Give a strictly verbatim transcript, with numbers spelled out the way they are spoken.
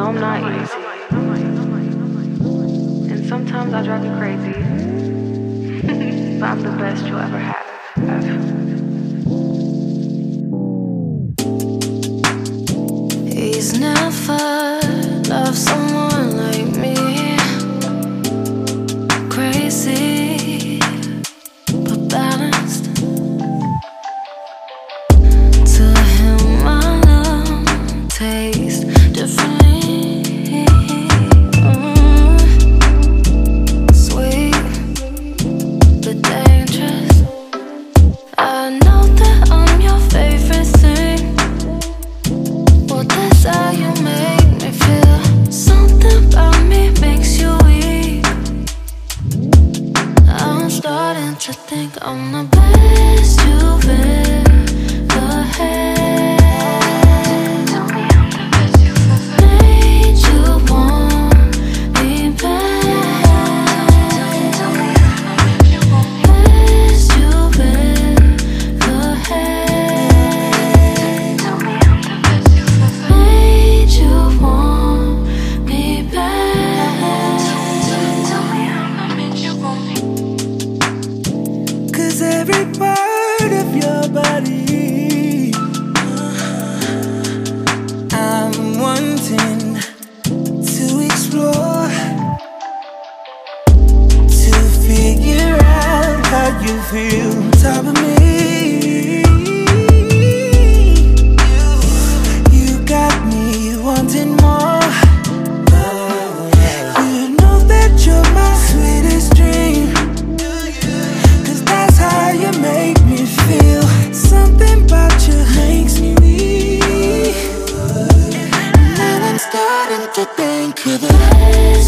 I'm not easy. And sometimes I drive you crazy. But I'm the best you'll ever have. He's never loved someone like me. Crazy, but balanced. To him my love tastes differently. Mm. Sweet, but dangerous. I know that I'm your favorite thing. Well, that's how you make me feel. Something about me makes you weak. I'm starting to think I'm the best you've ever had. Tell me I'm the best you've ever had. Made you want me back. Tell me I'm the best you want me back. Best you've ever had. Tell me I'm the best you've ever had. Made you want me back. Tell me how I made you want me. Cause every part of your body I'm wanting to explore, to figure out how you feel on top of me. You got me wanting more. You know that you're my sweetest dream. Cause that's how you make me feel. Something about you makes me weak. Now I'm starting to think you're the best